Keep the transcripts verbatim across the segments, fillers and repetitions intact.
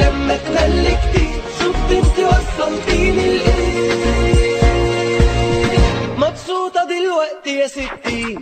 لما اتملكتي، شفت انت وصلتيني لايه. مبسوطة دلوقتي يا ستي،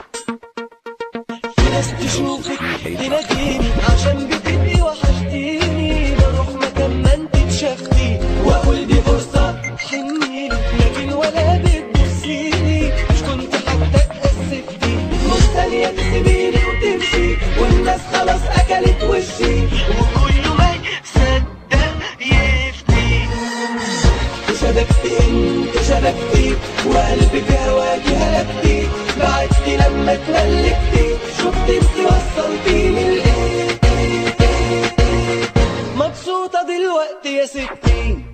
في ناس تشوفك تناديني عشان بتبقي وحشتيني، بروح مكان ما انت اتشافتي واقول دي فرصة حنيني، لكن ولا بتبصيني، مش كنت حتى اتأسفتي، مش ثانية تسيبيني وتمشي، والناس خلاص اكلت وشي، وكله ما يصدق يفتي. شبكتي انت شبكتي، وقلبك هواكي هلكتي، بعدتي لما اتملكتي، شفت انت وصلتيني لايه. مبسوطة دلوقتي يا ستي.